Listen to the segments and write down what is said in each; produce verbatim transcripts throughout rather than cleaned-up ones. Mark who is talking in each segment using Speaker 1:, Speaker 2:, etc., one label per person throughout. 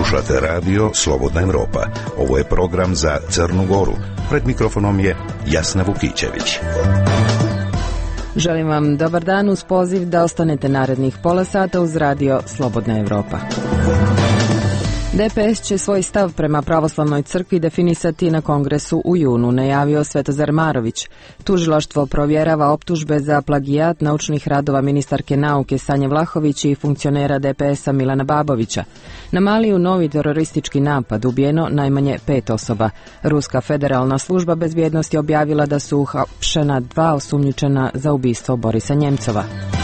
Speaker 1: Slušate radio Slobodna Evropa. Ovo je program za Crnu Goru. Pred mikrofonom je Jasna Vukićević.
Speaker 2: Želim vam dobar dan uz poziv da ostanete narednih pola sata uz radio Slobodna Evropa. D P S će svoj stav prema pravoslavnoj crkvi definisati na kongresu u junu, najavio Svetozar Marović. Tužilaštvo provjerava optužbe za plagijat naučnih radova ministarke nauke Sanje Vlahović i funkcionera D P S-a Milana Babovića. Na Maliju novi teroristički napad, ubijeno najmanje pet osoba. Ruska federalna služba bezbjednosti objavila da su uhapšena dva osumnjičena za ubistvo Borisa Njemcova.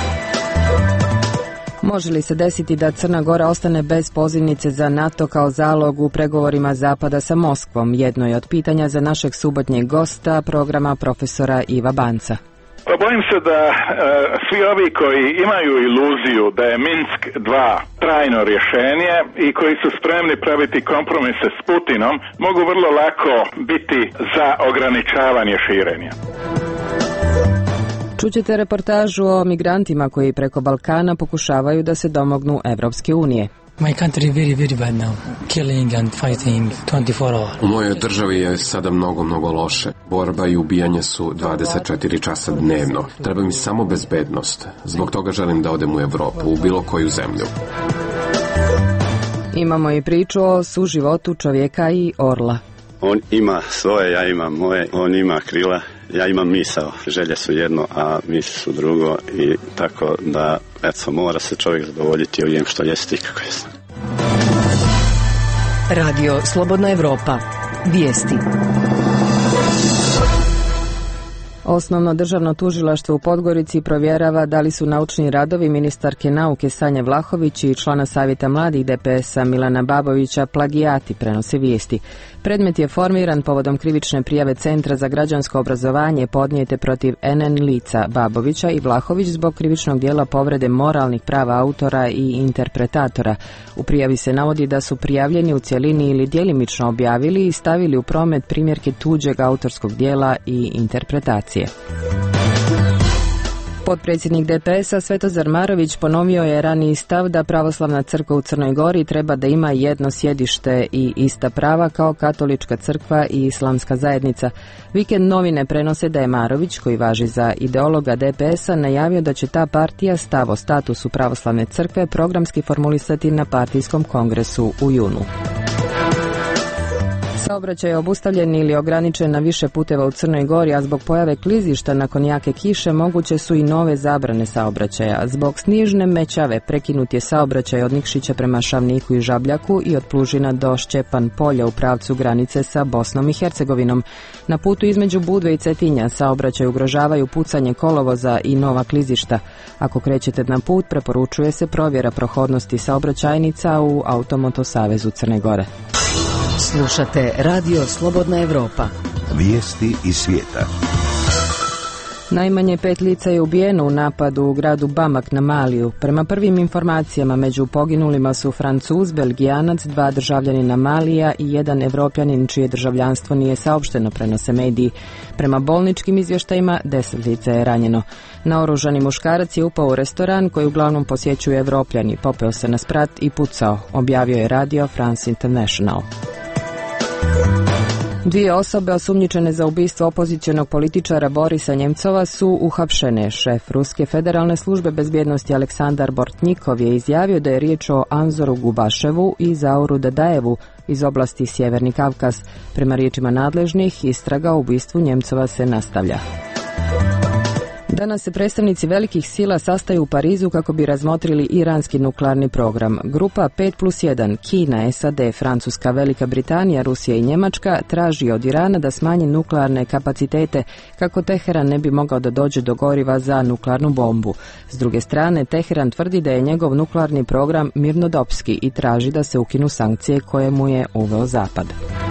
Speaker 2: Može li se desiti da Crna Gora ostane bez pozivnice za NATO kao zalog u pregovorima Zapada sa Moskvom? Jedno je od pitanja za našeg subotnjeg gosta programa profesora Iva Banca.
Speaker 3: Pa bojim se da e, svi ovi koji imaju iluziju da je Minsk dva trajno rješenje i koji su spremni praviti kompromise s Putinom mogu vrlo lako biti za ograničavanje širenja.
Speaker 2: Čućete reportažu o migrantima koji preko Balkana pokušavaju da se domognu Evropske unije.
Speaker 4: My country is very, very bad now. Killing and fighting twenty-four hours.
Speaker 5: U mojoj državi je sada mnogo, mnogo loše. Borba i ubijanje su dvadeset četiri časa dnevno. Treba mi samo bezbednost. Zbog toga želim da odem u Evropu, u bilo koju zemlju.
Speaker 2: Imamo i priču o suživotu čovjeka i orla.
Speaker 6: On ima svoje, ja imam moje, on ima krila, ja imam misao. Želje su jedno, a misli su drugo i tako da, eto, mora se čovjek zadovoljiti ovim što jeste i kako jeste.
Speaker 7: Radio Slobodna Evropa. Vijesti.
Speaker 2: Osnovno državno tužilaštvo u Podgorici provjerava da li su naučni radovi ministarke nauke Sanje Vlahović i člana savjeta mladih D P S-a Milana Babovića plagijati, prenose vijesti. Predmet je formiran povodom krivične prijave Centra za građansko obrazovanje podnijete protiv N N lica Babovića i Vlahović zbog krivičnog dijela povrede moralnih prava autora i interpretatora. U prijavi se navodi da su prijavljeni u cjelini ili djelimično objavili i stavili u promet primjerke tuđeg autorskog dijela i interpretacije. Potpredsjednik D P S-a Svetozar Marović ponovio je raniji stav da pravoslavna crkva u Crnoj Gori treba da ima jedno sjedište i ista prava kao katolička crkva i islamska zajednica. Vikend novine prenose da je Marović, koji važi za ideologa D P S-a, najavio da će ta partija stav o statusu pravoslavne crkve programski formulisati na partijskom kongresu u junu. Saobraćaj je obustavljen ili ograničen na više puteva u Crnoj Gori, a zbog pojave klizišta nakon jake kiše moguće su i nove zabrane saobraćaja. Zbog snižne mećave prekinut je saobraćaj od Nikšića prema Šavniku i Žabljaku i od Plužina do Šćepan polja u pravcu granice sa Bosnom i Hercegovinom. Na putu između Budve i Cetinja saobraćaj ugrožavaju pucanje kolovoza i nova klizišta. Ako krećete na put, preporučuje se provjera prohodnosti saobraćajnica u Automoto Savezu Crne Gore.
Speaker 7: Slušate radio Slobodna Evropa.
Speaker 1: Vijesti iz svijeta.
Speaker 2: Najmanje pet lica je ubijeno u napadu u gradu Bamak na Maliju. Prema prvim informacijama među poginulima su Francuz, Belgijanac, dva državljanina Malija i jedan Evropljanin čije državljanstvo nije saopšteno, prenose mediji. Prema bolničkim izvještajima deset lica je ranjeno. Naoružani muškarac je upao u restoran koji uglavnom posjećuju Evropljani, popeo se na sprat i pucao, objavio je radio France International. Dvije osobe osumnjičene za ubistvo opozicionog političara Borisa Njemcova su uhapšene. Šef Ruske federalne službe bezbjednosti Aleksandar Bortnikov je izjavio da je riječ o Anzoru Gubaševu i Zauru Dadajevu iz oblasti Sjeverni Kavkaz. Prema riječima nadležnih, istraga o ubistvu Njemcova se nastavlja. Danas se predstavnici velikih sila sastaju u Parizu kako bi razmotrili iranski nuklearni program. Grupa pet plus jedan, Kina, S A D, Francuska, Velika Britanija, Rusija i Njemačka traži od Irana da smanji nuklearne kapacitete kako Teheran ne bi mogao da dođe do goriva za nuklearnu bombu. S druge strane, Teheran tvrdi da je njegov nuklearni program mirnodopski i traži da se ukinu sankcije koje mu je uveo Zapad.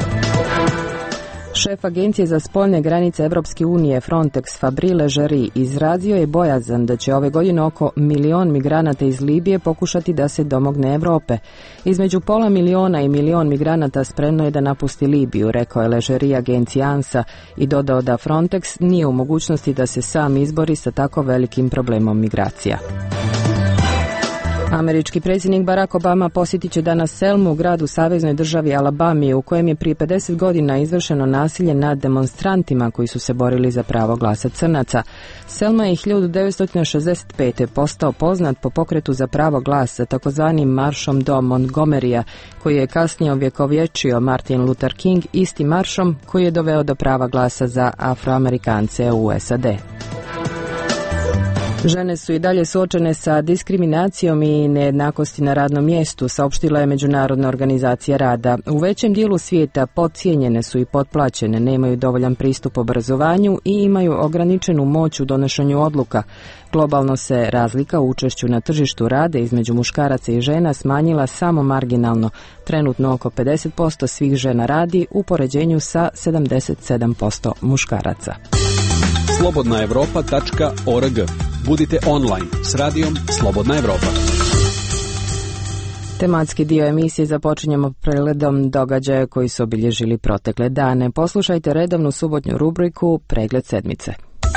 Speaker 2: Šef Agencije za spoljne granice Evropske unije Frontex Fabri Leggeri izrazio je bojazan da će ove godine oko milion migranata iz Libije pokušati da se domogne Europe. Između pola miliona i milion migranata spremno je da napusti Libiju, rekao je Leggeri agenciji ANSA i dodao da Frontex nije u mogućnosti da se sam izbori sa tako velikim problemom migracija. Američki predsjednik Barack Obama posjetit će danas Selmu, grad u saveznoj državi Alabami, u kojem je prije pedeset godina izvršeno nasilje nad demonstrantima koji su se borili za pravo glasa crnaca. Selma je hiljadu devetsto šezdeset pete. postao poznat po pokretu za pravo glasa, takozvanim maršom do Montgomerya, koji je kasnije ovjekovječio Martin Luther King, istim maršom koji je doveo do prava glasa za Afroamerikance u S A D. Žene su i dalje suočene sa diskriminacijom i nejednakosti na radnom mjestu, saopštila je Međunarodna organizacija rada. U većem dijelu svijeta podcijenjene su i potplaćene, nemaju dovoljan pristup obrazovanju i imaju ograničenu moć u donošenju odluka. Globalno se razlika u učešću na tržištu rada između muškaraca i žena smanjila samo marginalno. Trenutno oko pedeset posto svih žena radi u poređenju sa sedamdeset sedam posto muškaraca.
Speaker 8: slobodna europa tačka org. Budite online s radijom Slobodna Evropa.
Speaker 2: Tematski dio emisije započinjemo pregledom događaja koji su obilježili protekle dane. Poslušajte redovnu subotnju rubriku Pregled sedmice.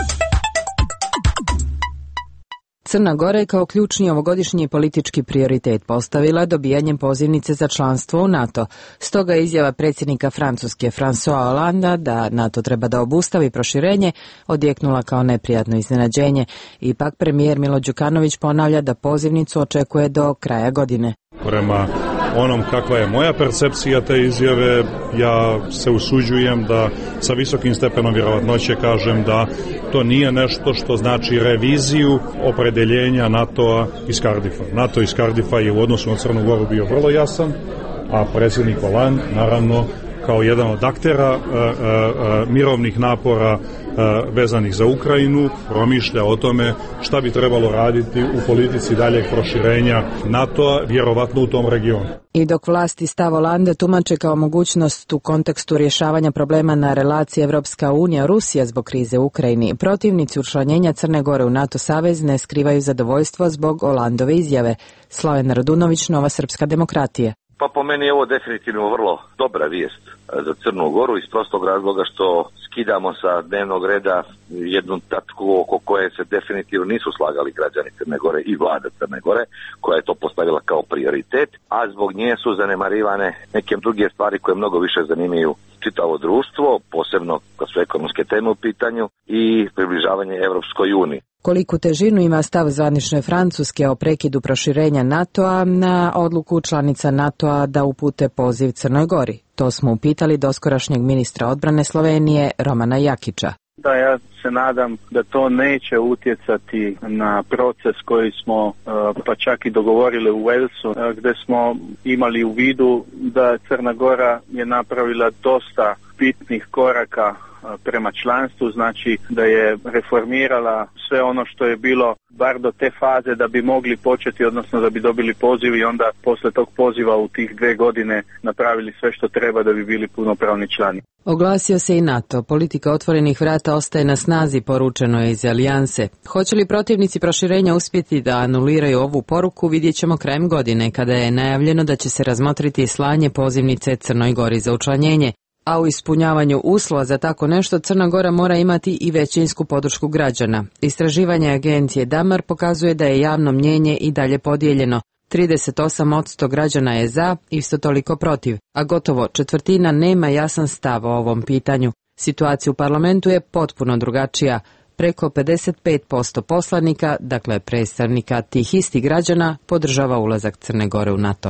Speaker 2: Crna Gora je kao ključni ovogodišnji politički prioritet postavila dobijanjem pozivnice za članstvo u NATO. Stoga je izjava predsjednika Francuske François Hollanda da NATO treba da obustavi proširenje odjeknula kao neprijatno iznenađenje. Ipak premijer Milo Đukanović ponavlja da pozivnicu očekuje do kraja godine.
Speaker 9: Prema onom kakva je moja percepcija te izjave, ja se usuđujem da sa visokim stepenom vjerovatnoće kažem da to nije nešto što znači reviziju opredeljenja NATO-a iz Cardiffa. NATO iz Cardiffa je u odnosu na Crnu Goru bio vrlo jasan, a predsjednik Hollande naravno kao jedan od aktera a, a, a, mirovnih napora a, vezanih za Ukrajinu promišlja o tome šta bi trebalo raditi u politici daljeg proširenja NATO-a, vjerovatno u tom regionu.
Speaker 2: I dok vlasti stav Hollande tumače kao mogućnost u kontekstu rješavanja problema na relaciji Evropska unija Rusija zbog krize u Ukrajini, protivnici učlanjenja Crne Gore u NATO savez ne skrivaju zadovoljstvo zbog Hollandove izjave. Slaven Radunović, Nova srpska demokratija.
Speaker 10: Pa po meni je ovo definitivno vrlo dobra vijest za Crnu Goru iz prostog razloga što skidamo sa dnevnog reda jednu tačku oko koje se definitivno nisu slagali građani Crne Gore i vlada Crne Gore, koja je to postavila kao prioritet, a zbog nje su zanemarivane neke druge stvari koje mnogo više zanimaju čitavo društvo, posebno kad su ekonomske teme u pitanju i približavanje Evropskoj uniji.
Speaker 2: Koliku težinu ima stav zvanične Francuske o prekidu proširenja NATO-a na odluku članica NATO-a da upute poziv Crnoj Gori? To smo upitali doskorašnjeg ministra odbrane Slovenije Romana Jakića.
Speaker 11: Da, ja se nadam da to neće utjecati na proces koji smo pa čak i dogovorili u Walesu, gdje smo imali u vidu da Crna Gora je napravila dosta bitnih koraka prema članstvu, znači da je reformirala sve ono što je bilo bar do te faze da bi mogli početi, odnosno da bi dobili poziv i onda posle tog poziva u tih dve godine napravili sve što treba da bi bili punopravni člani.
Speaker 2: Oglasio se i NATO. Politika otvorenih vrata ostaje na snazi, poručeno je iz Alijanse. Hoće li protivnici proširenja uspjeti da anuliraju ovu poruku, vidjet ćemo krajem godine, kada je najavljeno da će se razmotriti slanje pozivnice Crnoj Gori za učlanjenje. A u ispunjavanju uslova za tako nešto Crna Gora mora imati i većinsku podršku građana. Istraživanje agencije Damar pokazuje da je javno mnjenje i dalje podijeljeno. trideset osam posto građana je za, isto toliko protiv, a gotovo četvrtina nema jasan stav o ovom pitanju. Situacija u parlamentu je potpuno drugačija. Preko pedeset pet posto poslanika, dakle predstavnika tih istih građana, podržava ulazak Crne Gore u NATO.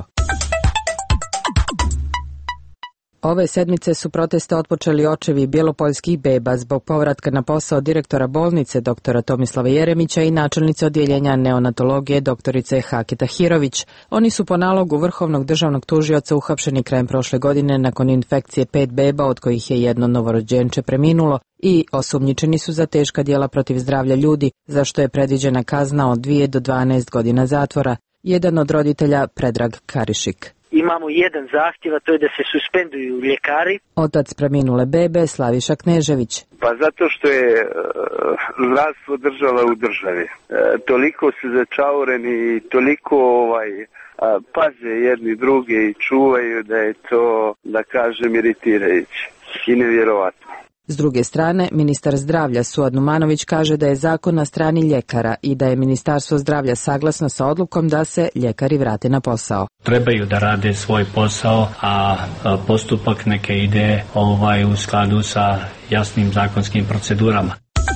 Speaker 2: Ove sedmice su proteste otpočeli očevi bjelopoljskih beba zbog povratka na posao direktora bolnice doktora Tomislava Jeremića i načelnice odjeljenja neonatologije doktorice Hake Tahirović. Oni su po nalogu Vrhovnog državnog tužioca uhapšeni krajem prošle godine nakon infekcije pet beba, od kojih je jedno novorođenče preminulo, i osumnjičeni su za teška djela protiv zdravlja ljudi, za što je predviđena kazna od dvije do dvanaest godina zatvora. Jedan od roditelja, Predrag Karišik.
Speaker 12: Imamo jedan zahtjev, a to je da se suspenduju ljekari.
Speaker 2: Otac preminule bebe, Slaviša Knežević.
Speaker 13: Pa zato što je uh, zdravstvo država u državi. Uh, toliko su začaureni i toliko ovaj, uh, paze jedni druge i čuvaju da je to, da kažem, iritirajuće i nevjerovatno.
Speaker 2: S druge strane, ministar zdravlja Suad Numanović kaže da je zakon na strani ljekara i da je Ministarstvo zdravlja saglasno sa odlukom da se ljekari vrate na posao.
Speaker 14: Trebaju da rade svoj posao, a postupak neke ide ovaj u skladu sa jasnim zakonskim procedurama.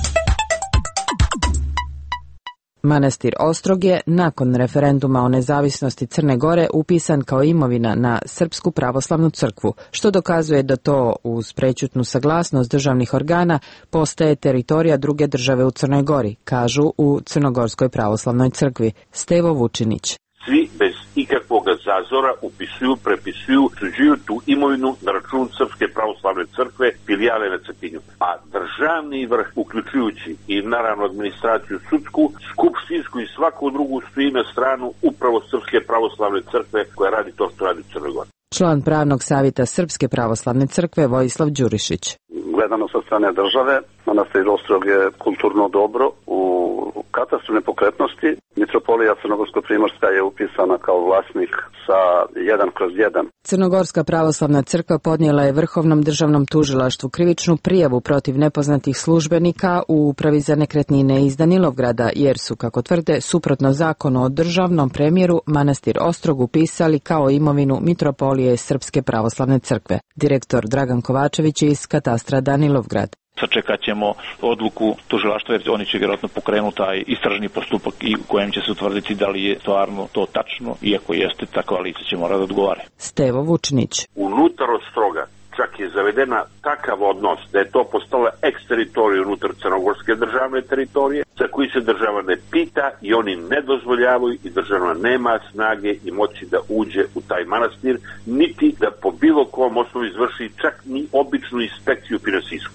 Speaker 2: Manastir Ostrog je, nakon referenduma o nezavisnosti Crne Gore, upisan kao imovina na Srpsku pravoslavnu crkvu, što dokazuje da to, uz prećutnu saglasnost državnih organa, postaje teritorija druge države u Crnoj Gori, kažu u Crnogorskoj pravoslavnoj crkvi. Stevo Vučinić.
Speaker 15: Svi bez ikakvog zazora upisuju, prepisuju, tuđuju tu imovinu na račun Srpske pravoslavne crkve, filijale na Cetinju. A državni vrh, uključujući i naravno administraciju sudsku, skupštinsku i svaku drugu stoji na stranu upravo Srpske pravoslavne crkve koja radi to što radi u Crnoj Gori.
Speaker 2: Član pravnog savjeta Srpske pravoslavne crkve Vojislav Đurišić.
Speaker 13: Gledano sa strane države, Manastir Ostrog je kulturno dobro. U katastru nepokretnosti Mitropolija Crnogorsko-primorska je upisana kao vlasnik sa jedan kroz jedan.
Speaker 2: Crnogorska pravoslavna crkva podnijela je Vrhovnom državnom tužilaštvu krivičnu prijavu protiv nepoznatih službenika u Upravi za nekretnine iz Danilovgrada, jer su, kako tvrde, suprotno zakonu o državnom premjeru Manastir Ostrog upisali kao imovinu Mitropolije Srpske pravoslavne crkve. Direktor Dragan Kovačević iz katastra Danilovgrad.
Speaker 16: Sačekat ćemo odluku tužilaštva jer oni će vjerojatno pokrenuti taj istražni postupak i u kojem će se utvrditi da li je stvarno to tačno, iako jeste, takva lica će morati da odgovore.
Speaker 2: Stevo Vučinić.
Speaker 15: Unutar Ostroga čak je zavedena takav odnos da je to postala eks-teritorija unutar crnogorske državne teritorije za koji se država ne pita i oni ne dozvoljavaju i država nema snage i moći da uđe u taj manastir, niti da po bilo kom osnovu izvrši čak ni običnu inspekciju finansijsku.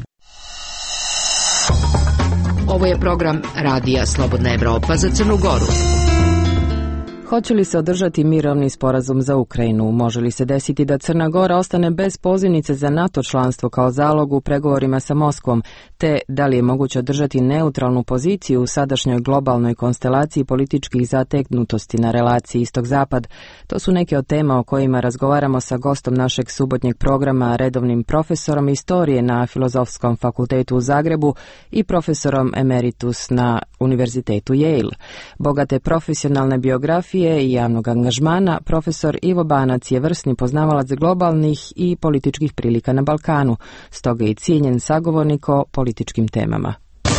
Speaker 7: Ovo je program Radija Slobodna Evropa za Crnu Goru.
Speaker 2: Hoće li se održati mirovni sporazum za Ukrajinu? Može li se desiti da Crna Gora ostane bez pozivnice za NATO članstvo kao zalog u pregovorima sa Moskvom? Te da li je moguće održati neutralnu poziciju u sadašnjoj globalnoj konstelaciji političkih zategnutosti na relaciji istok-zapad? To su neke od tema o kojima razgovaramo sa gostom našeg subotnjeg programa, redovnim profesorom istorije na Filozofskom fakultetu u Zagrebu i profesorom emeritus na Univerzitetu Yale. Bogate profesionalne biografije i javnog angažmana, profesor Ivo Banac je vrsni poznavalac globalnih i političkih prilika na Balkanu, stoga i cijenjen sagovornik o političkim temama.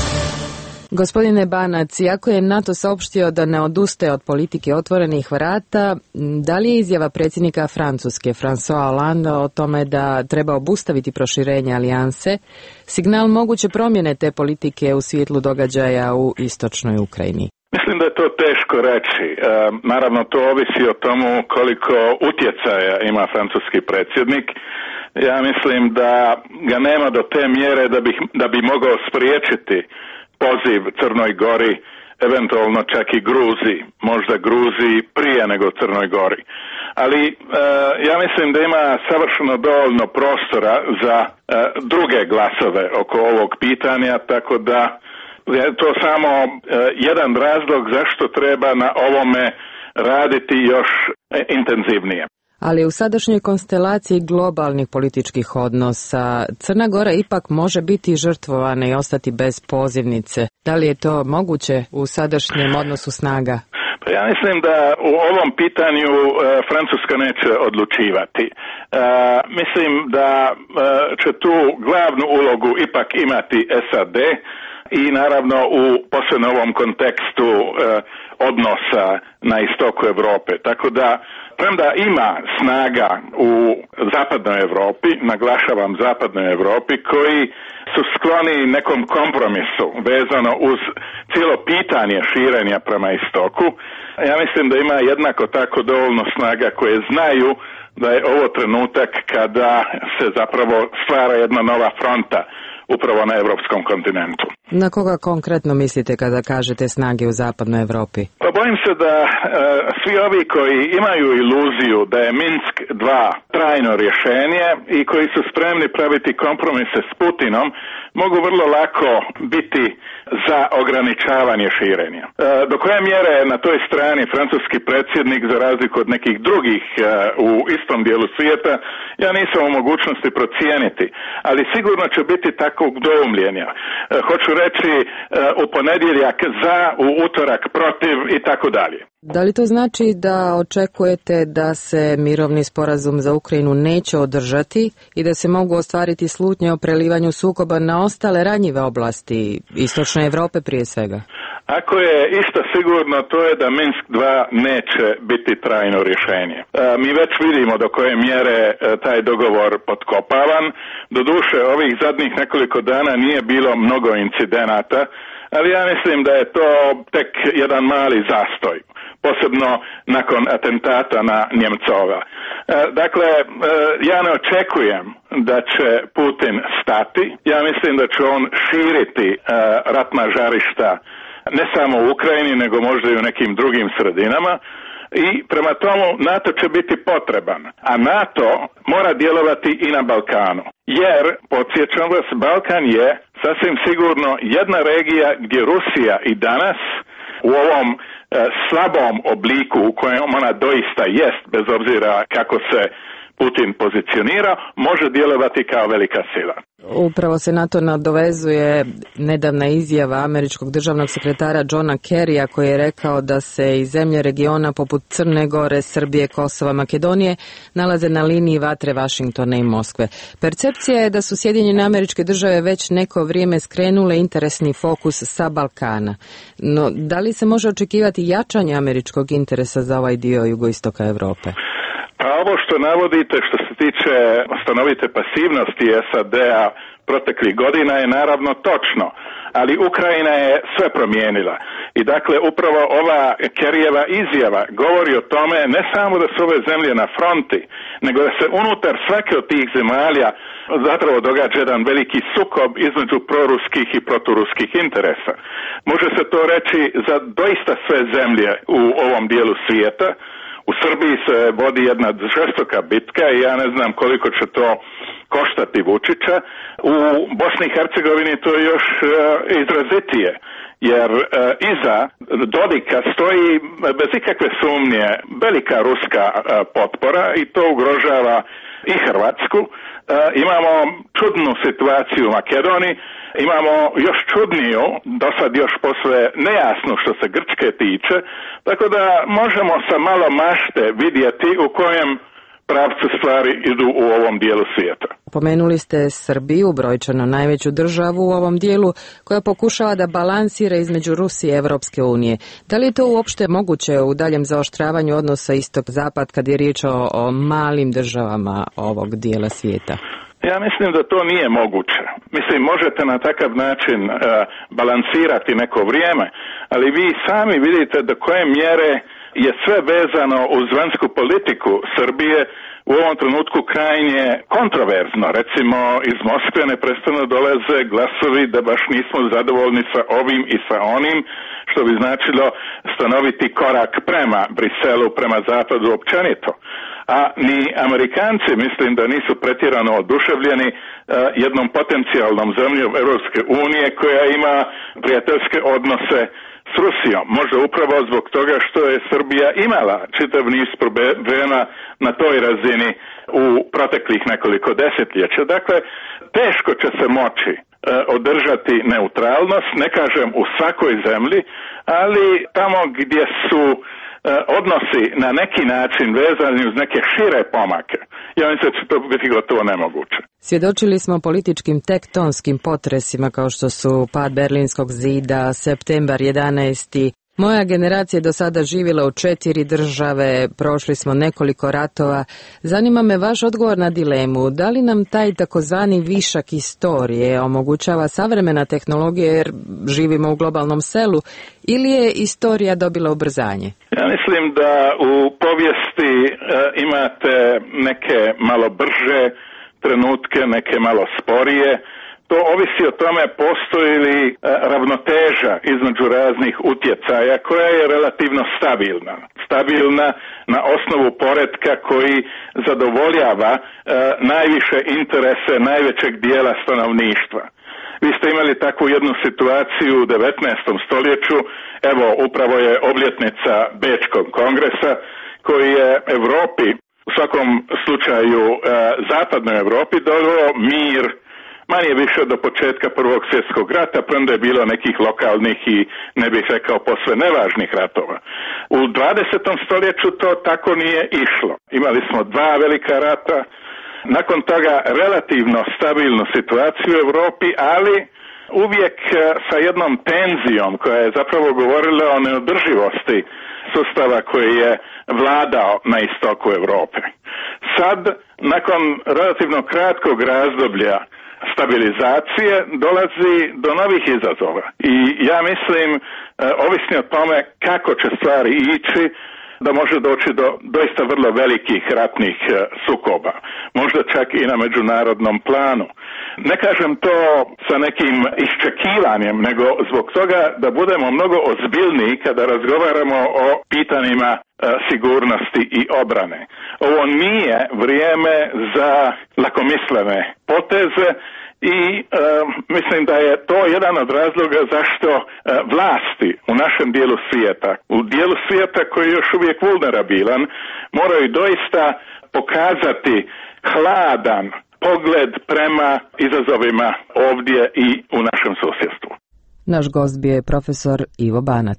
Speaker 2: Gospodine Banac, iako je NATO saopštio da ne odustaje od politike otvorenih vrata, da li je izjava predsjednika Francuske François Hollande o tome da treba obustaviti proširenje alijanse signal moguće promjene te politike u svjetlu događaja u istočnoj Ukrajini?
Speaker 3: Mislim da je to teško reći. E, naravno, to ovisi o tomu koliko utjecaja ima francuski predsjednik. Ja mislim da ga nema do te mjere da bi, da bi mogao spriječiti poziv Crnoj Gori, eventualno čak i Gruziji, možda Gruziji prije nego Crnoj Gori. Ali e, ja mislim da ima savršeno dovoljno prostora za e, druge glasove oko ovog pitanja, tako da je to samo e, jedan razlog zašto treba na ovome raditi još e, intenzivnije.
Speaker 2: Ali u sadašnjoj konstelaciji globalnih političkih odnosa Crna Gora ipak može biti žrtvovana i ostati bez pozivnice. Da li je to moguće u sadašnjem odnosu snaga?
Speaker 3: Pa ja mislim da u ovom pitanju e, Francuska neće odlučivati. E, mislim da e, će tu glavnu ulogu ipak imati S A D i naravno u posebno ovom kontekstu e, odnosa na istoku Europe. Tako da premda ima snaga u zapadnoj Europi, naglašavam zapadnoj Europi, koji su skloni nekom kompromisu vezano uz cijelo pitanje širenja prema istoku, ja mislim da ima jednako tako dovoljno snaga koje znaju da je ovo trenutak kada se zapravo stvara jedna nova fronta upravo na europskom kontinentu.
Speaker 2: Na koga konkretno mislite kada kažete snage u zapadnoj Europi?
Speaker 3: Pa bojim se da e, svi ovi koji imaju iluziju da je Minsk dva trajno rješenje i koji su spremni praviti kompromise s Putinom, mogu vrlo lako biti za ograničavanje širenja. E, do koje mjere na toj strani francuski predsjednik, za razliku od nekih drugih e, u istom dijelu svijeta, ja nisam u mogućnosti procijeniti, ali sigurno će biti takvog doumljenja. E, hoću reći e, u ponedjeljak za, u utorak protiv i tako dalje.
Speaker 2: Da li to znači da očekujete da se mirovni sporazum za Ukrajinu neće održati i da se mogu ostvariti slutnje o prelivanju sukoba na ostale ranjive oblasti Istočne Europe prije svega?
Speaker 3: Ako je išta sigurno, to je da Minsk dva neće biti trajno rješenje. E, mi već vidimo do koje mjere e, taj dogovor potkopavan. Doduše, ovih zadnjih nekoliko dana nije bilo mnogo incidenata, ali ja mislim da je to tek jedan mali zastoj, posebno nakon atentata na Njemcova. E, dakle, e, ja ne očekujem da će Putin stati. Ja mislim da će on širiti e, ratna žarišta ne samo u Ukrajini, nego možda i u nekim drugim sredinama. I prema tomu NATO će biti potreban, a NATO mora djelovati i na Balkanu. Jer, podsjećam vas, Balkan je sasvim sigurno jedna regija gdje Rusija i danas u ovom e, slabom obliku u kojem ona doista jest, bez obzira kako se Putin pozicionira, može djelovati kao velika sila.
Speaker 2: Upravo se na to nadovezuje nedavna izjava američkog državnog sekretara Johna Kerrya koji je rekao da se i zemlje regiona poput Crne Gore, Srbije, Kosova, Makedonije nalaze na liniji vatre Vašingtona i Moskve. Percepcija je da su Sjedinjene Američke Države već neko vrijeme skrenule interesni fokus sa Balkana. No, da li se može očekivati jačanje američkog interesa za ovaj dio jugoistoka Europe?
Speaker 3: Pa ovo što navodite što se tiče stanovite pasivnosti S A D-a proteklih godina je naravno točno, ali Ukrajina je sve promijenila. I dakle, upravo ova Kerryjeva izjava govori o tome ne samo da su ove zemlje na fronti, nego da se unutar svake od tih zemalja zapravo događa jedan veliki sukob između proruskih i proturuskih interesa. Može se to reći za doista sve zemlje u ovom dijelu svijeta. U Srbiji se vodi jedna žestoka bitka i ja ne znam koliko će to koštati Vučića. U Bosni i Hercegovini to je još uh, izrazitije, jer uh, iza Dodika stoji bez ikakve sumnje velika ruska uh, potpora i to ugrožava i Hrvatsku. Uh, imamo čudnu situaciju u Makedoniji, imamo još čudniju, do sad još posve nejasno što se Grčke tiče, tako da možemo sa malo mašte vidjeti u kojem pravcu stvari idu u ovom dijelu svijeta.
Speaker 2: Pomenuli ste Srbiju, brojčano najveću državu u ovom dijelu, koja pokušava da balansira između Rusije i Evropske unije. Da li je to uopšte moguće u daljem zaoštravanju odnosa istok-zapad kad je riječ o, o malim državama ovog dijela svijeta?
Speaker 3: Ja mislim da to nije moguće. Mislim, možete na takav način uh, balansirati neko vrijeme, ali vi sami vidite do koje mjere je sve vezano uz vanjsku politiku Srbije u ovom trenutku krajnje kontroverzno. Recimo, iz Moskve neprestano dolaze glasovi da baš nismo zadovoljni sa ovim i sa onim, što bi značilo stanoviti korak prema Briselu, prema zapadu općenito. A ni Amerikanci mislim da nisu pretjerano oduševljeni uh, jednom potencijalnom zemljom Europske unije koja ima prijateljske odnose s Rusijom. Možda upravo zbog toga što je Srbija imala čitav niz problema na toj razini u proteklih nekoliko desetljeća. Dakle, teško će se moći uh, održati neutralnost, ne kažem u svakoj zemlji, ali tamo gdje su odnosi na neki način vezani uz neke šire pomake. Ja mislim da će to biti gotovo nemoguće.
Speaker 2: Svjedočili smo političkim tektonskim potresima kao što su pad Berlinskog zida, septembar jedanaesti. Moja generacija je do sada živjela u četiri države, prošli smo nekoliko ratova. Zanima me vaš odgovor na dilemu. Da li nam taj takozvani višak istorije omogućava savremena tehnologija jer živimo u globalnom selu ili je istorija dobila ubrzanje?
Speaker 3: Ja mislim da u povijesti e, imate neke malo brže trenutke, neke malo sporije. To ovisi o tome postoji li e, ravnoteža između raznih utjecaja koja je relativno stabilna. Stabilna na osnovu poretka koji zadovoljava e, najviše interese najvećeg dijela stanovništva. Vi ste imali takvu jednu situaciju u devetnaestom stoljeću, evo upravo je obljetnica Bečkog kongresa koji je Evropi, u svakom slučaju zapadnoj Evropi, doveo mir manje više do početka Prvog svjetskog rata, premda je bilo nekih lokalnih i ne bih rekao posve nevažnih ratova. U dvadesetom stoljeću to tako nije išlo. Imali smo dva velika rata, nakon toga relativno stabilnu situaciju u Europi, ali uvijek sa jednom tenzijom koja je zapravo govorila o neodrživosti sustava koji je vladao na istoku Europe. Sad, nakon relativno kratkog razdoblja stabilizacije, dolazi do novih izazova. I ja mislim, ovisno o tome kako će stvari ići, da može doći do doista vrlo velikih ratnih sukoba. Možda čak i na međunarodnom planu. Ne kažem to sa nekim iščekivanjem, nego zbog toga da budemo mnogo ozbiljniji kada razgovaramo o pitanjima sigurnosti i obrane. Ovo nije vrijeme za lakomislene poteze i e, mislim da je to jedan od razloga zašto e, vlasti u našem dijelu svijeta, u dijelu svijeta koji je još uvijek vulnerabilan, moraju doista pokazati hladan pogled prema izazovima ovdje i u našem susjedstvu.
Speaker 2: Naš gost bio je profesor Ivo Banac.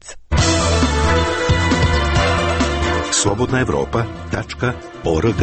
Speaker 1: slobodna evropa tačka org.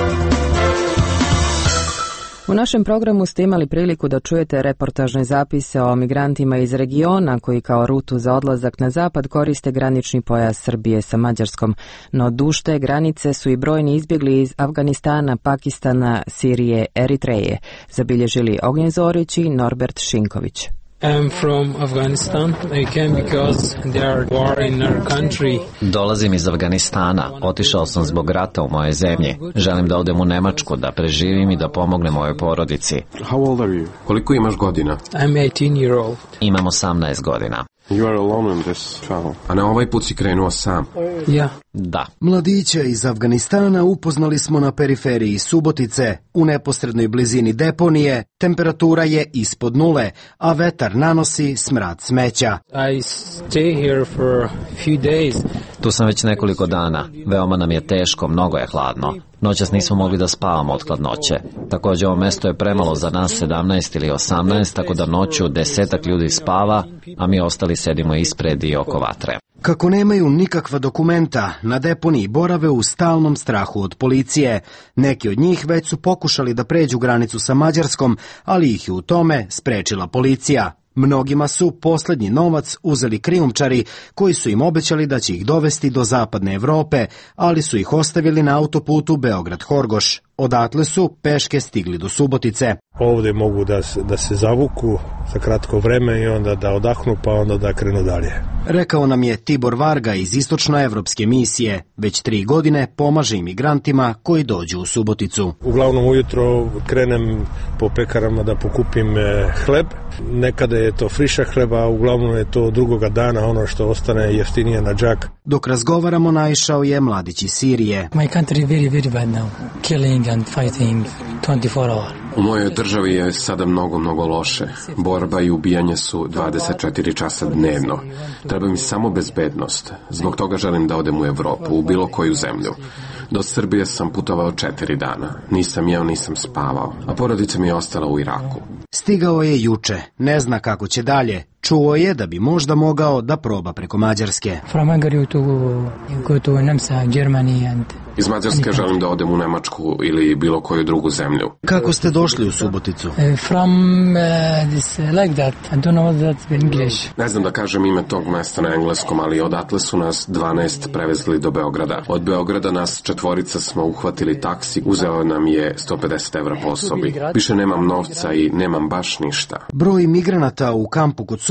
Speaker 2: U našem programu ste imali priliku da čujete reportažne zapise o migrantima iz regiona koji kao rutu za odlazak na zapad koriste granični pojas Srbije sa Mađarskom, no duž te granice su i brojni izbjegli iz Afganistana, Pakistana, Sirije, Eritreje, zabilježili Ognjen Zorić i Norbert Šinković.
Speaker 4: I'm from Afghanistan. I came because there are war in our country.
Speaker 17: Dolazim iz Afganistana. Otišao sam zbog rata u mojoj zemlji. Želim da odem u Nemačku, da preživim i da pomognem mojoj porodici.
Speaker 5: How old are you? Koliko imaš godina?
Speaker 4: I'm eighteen year old.
Speaker 17: Imam osamnaest godina.
Speaker 5: You are alone in this travel. A na ovaj put si krenuo sam?
Speaker 4: Ja.
Speaker 17: Da.
Speaker 18: Mladića iz Afganistana upoznali smo na periferiji Subotice, u neposrednoj blizini deponije. Temperatura je ispod nule, a vetar nanosi smrad smeća.
Speaker 4: I stay here for a few days.
Speaker 17: Tu sam već nekoliko dana. Veoma nam je teško, mnogo je hladno. Noćas nismo mogli da spavamo od hladnoće. Također ovo mesto je premalo za nas sedamnaest ili osamnaest, tako da noću desetak ljudi spava, a mi ostali sedimo ispred i oko vatre.
Speaker 18: Kako nemaju nikakva dokumenta, na deponiji borave u stalnom strahu od policije. Neki od njih već su pokušali da pređu granicu sa Mađarskom, ali ih je u tome sprečila policija. Mnogima su posljednji novac uzeli krijumčari koji su im obećali da će ih dovesti do zapadne Evrope, ali su ih ostavili na autoputu Beograd-Horgoš. Odatle su peške stigli do Subotice.
Speaker 19: Ovdje mogu da se, da se zavuku za kratko vreme i onda da odahnu pa onda da krenu dalje.
Speaker 18: Rekao nam je Tibor Varga iz istočnoevropske misije. Već tri godine pomaže imigrantima koji dođu u Suboticu.
Speaker 19: Uglavnom ujutro krenem po pekarama da pokupim hleb. Nekada je to friša hleba, uglavnom je to drugoga dana ono što ostane jeftinije na džak.
Speaker 18: Dok razgovaramo, naišao je mladić iz Sirije.
Speaker 4: My country is very, very bad now. Killing and fighting twenty-four hours.
Speaker 5: U mojoj državi je sada mnogo, mnogo loše. Borba i ubijanje su dvadeset četiri časa dnevno. Treba mi samo bezbednost. Zbog toga želim da odem u Evropu, u bilo koju zemlju. Do Srbije sam putovao četiri dana. Nisam jeo, nisam spavao. A porodica mi je ostala u Iraku.
Speaker 18: Stigao je juče. Ne zna kako će dalje. Čuo je da bi možda mogao da proba preko Mađarske.
Speaker 4: From Hungary to go to Nemca, Germany and...
Speaker 5: Iz Mađarske želim da odem u Nemačku ili bilo koju drugu zemlju.
Speaker 18: Kako ste došli u Suboticu?
Speaker 4: Uh, from uh, this uh, like that. I don't know what that's in English.
Speaker 5: Ne znam da kažem ime tog mesta na engleskom, ali odatle su nas dvanaest prevezli do Beograda. Od Beograda nas četvorica smo uhvatili taksi, uzeo nam je sto pedeset evra po osobi. Više nemam novca i nemam baš ništa.
Speaker 18: Broj migranata u kampu kod Subotice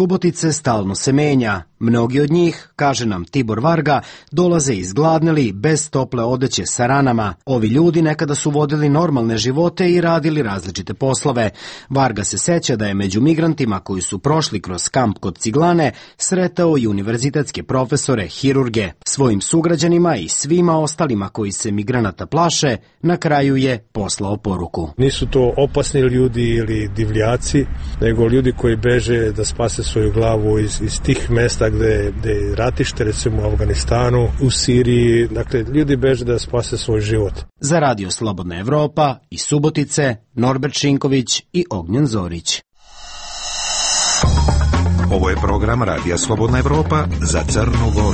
Speaker 18: Subotice stalno se menja. Mnogi od njih, kaže nam Tibor Varga, dolaze izgladneli, bez tople odeće sa ranama. Ovi ljudi nekada su vodili normalne živote i radili različite poslove. Varga se seća da je među migrantima koji su prošli kroz kamp kod Ciglane sretao i univerzitetske profesore, hirurge. Svojim sugrađanima i svima ostalima koji se migranata plaše, na kraju je poslao poruku.
Speaker 19: Nisu to opasni ljudi ili divljaci, nego ljudi koji beže da spase svoju glavu iz, iz tih mesta gde, gde je ratište, recimo u Afganistanu, u Siriji. Dakle, ljudi beže da spase svoj život.
Speaker 18: Za Radio Slobodna Evropa i Subotice, Norbert Šinković i Ognjen Zorić.
Speaker 1: Ovo je program Radija Slobodna Evropa za Crnu Goru.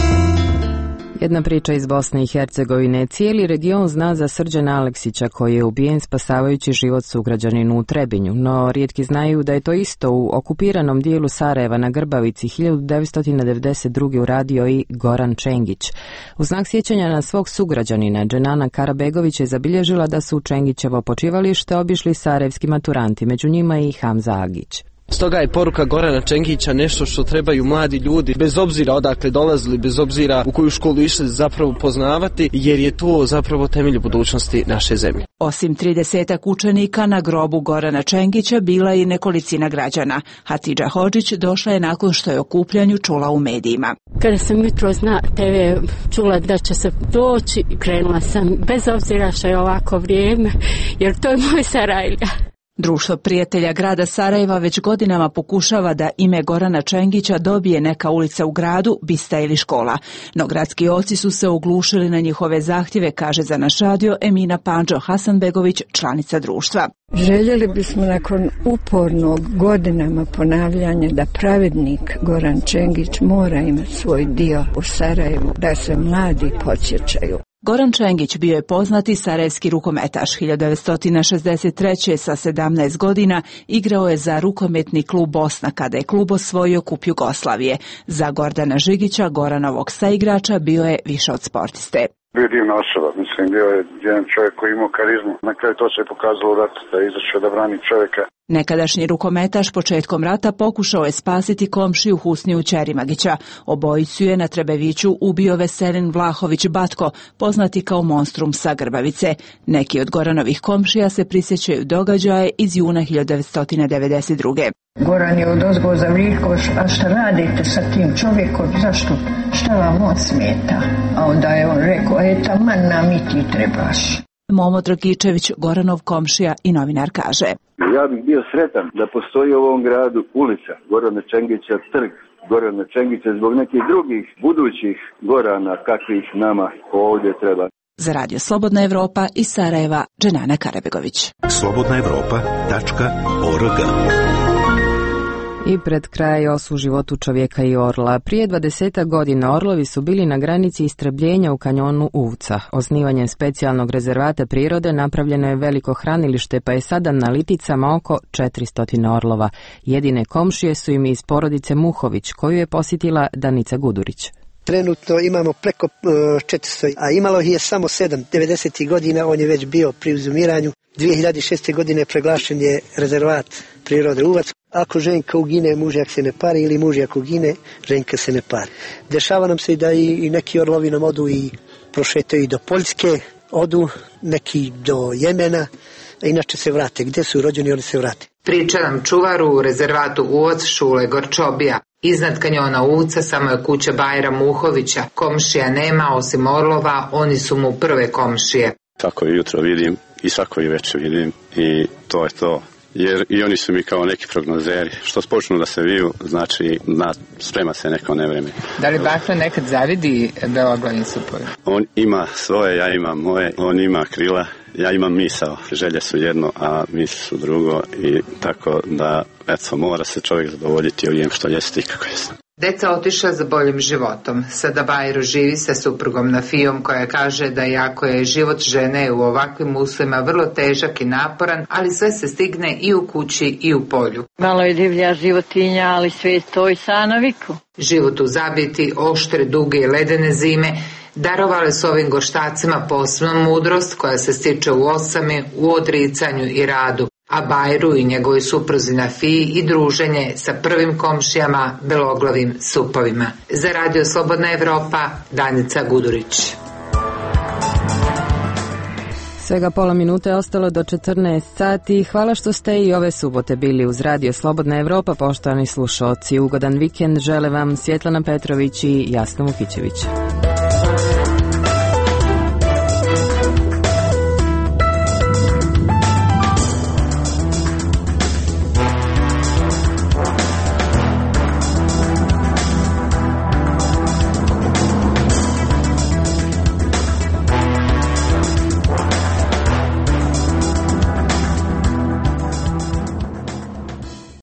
Speaker 2: Jedna priča iz Bosne i Hercegovine. Cijeli region zna za Srđana Aleksića koji je ubijen spasavajući život sugrađaninu u Trebinju, no rijetki znaju da je to isto u okupiranom dijelu Sarajeva na Grbavici hiljadu devetsto devedeset druge uradio i Goran Čengić. U znak sjećanja na svog sugrađanina, Dženana Karabegović je zabilježila da su u Čengićevo počivalište obišli sarajevski maturanti, među njima i Hamza Agić.
Speaker 20: Stoga je poruka Gorana Čengića nešto što trebaju mladi ljudi, bez obzira odakle dolazili, bez obzira u koju školu išli, zapravo poznavati, jer je to zapravo temelj budućnosti naše zemlje.
Speaker 21: Osim tridesetak učenika, na grobu Gorana Čengića bila i nekolicina građana. Hatidža Hodžić došla je nakon što je o okupljanju čula u medijima.
Speaker 22: Kada sam jutro na te ve čula da će se doći, krenula sam bez obzira što je ovako vrijeme, jer to je moj Sarajlija.
Speaker 21: Društvo prijatelja grada Sarajeva već godinama pokušava da ime Gorana Čengića dobije neka ulica u gradu, bista ili škola. No gradski oci su se oglušili na njihove zahtjeve, kaže za naš radio Emina Pandžo Hasanbegović, članica društva.
Speaker 23: Željeli bismo nakon upornog godinama ponavljanja da pravednik Goran Čengić mora imati svoj dio u Sarajevu, da se mladi podsjećaju.
Speaker 21: Goran Čengić bio je poznati sarajevski rukometaš. hiljadu devetsto šezdeset treće sa sedamnaest godina igrao je za rukometni klub Bosna kada je klub osvojio kup Jugoslavije. Za Gordana Žigića, Goranovog saigrača, bio je više od sportiste.
Speaker 24: Bio je divna osoba, mislim, bio je jedan čovjek koji imao karizmu. Na kraju to se je pokazalo u ratu, da je izašao da brani čovjeka.
Speaker 21: Nekadašnji rukometaš početkom rata pokušao je spasiti komšiju Husniju Ćerimagića. Obojicu je na Trebeviću ubio Veselin Vlahović Batko, poznati kao monstrum sa Grbavice. Neki od Goranovih komšija se prisjećaju događaje iz juna hiljadu devetsto devedeset druge.
Speaker 23: Goran je odozgo zavlikao, a šta radite sa tim čovjekom, zašto, šta vam on smeta? A onda je on rekao, e taman nam i ti trebaš.
Speaker 21: Momo Dragičević, Goranov komšija i novinar, kaže:
Speaker 25: Ja bih bio sretan da postoji u ovom gradu ulica Gorana Čengića, trg Gorana Čengića, zbog nekih drugih budućih Gorana kakvih nama ovdje treba.
Speaker 21: Za Radio Slobodna Evropa iz Sarajeva, Dženana Karabegović.
Speaker 1: slobodna evropa tačka org.
Speaker 2: I pred kraj o suživotu čovjeka i orla. Prije dvadeset godina orlovi su bili na granici istrebljenja u kanjonu Uvca. Osnivanjem specijalnog rezervata prirode napravljeno je veliko hranilište, pa je sada na Liticama oko četiristo orlova. Jedine komšije su im iz porodice Muhović, koju je posjetila Danica Gudurić.
Speaker 26: Trenutno imamo preko četiristo, a imalo ih je samo sedam. devedesetih godina on je već bio pri izumiranju. dvije hiljade šeste. godine proglašen je rezervat prirode Uvac. Ako ženka ugine, mužjak se ne pari, ili mužjak ugine, ženka se ne pari. Dešava nam se da i neki orlovi nam odu i prošetaju i do Poljske, odu neki do Jemena, a inače se vrate. Gdje su rođeni, oni se vrate.
Speaker 27: Priča nam čuvaru u rezervatu Uvac Šule Gorčobija. Iznad kanjona Uvca samo je kuća Bajra Muhovića. Komšija nema osim orlova, oni su mu prve komšije.
Speaker 6: Svako jutro vidim i svako i večer vidim i to je to. Jer i oni su mi kao neki prognozeri. Što počnu da se viju, znači na, sprema se neko nevreme.
Speaker 28: Da li Bakra nekad zavidi beloglavim supovi?
Speaker 6: On ima svoje, ja imam moje, on ima krila, ja imam misao. Želje su jedno, a misli su drugo i tako da, eto, mora se čovjek zadovoljiti ovim što jeste i kako jeste.
Speaker 27: Deca otišla za boljim životom. Sada Bajro živi sa suprugom Nafijom koja kaže da iako je život žene u ovakvim uslovima vrlo težak i naporan, ali sve se stigne i u kući i u polju.
Speaker 22: Malo je divlja životinja, ali sve stoji sa naviku.
Speaker 27: Život u zabiti, oštre, duge i ledene zime darovale su ovim goštacima posebnu mudrost koja se stiče u osami, u odricanju i radu. a Bajru i njegovoj supruzi Nafiji i druženje sa prvim komšijama beloglavim supovima. Za Radio Slobodna Evropa, Danica Gudurić.
Speaker 2: Svega pola minute ostalo do četrnaest sati. Hvala što ste i ove subote bili uz Radio Slobodna Evropa, poštovani slušaoci. Ugodan vikend žele vam Svjetlana Petrović i Jasna Vukićević.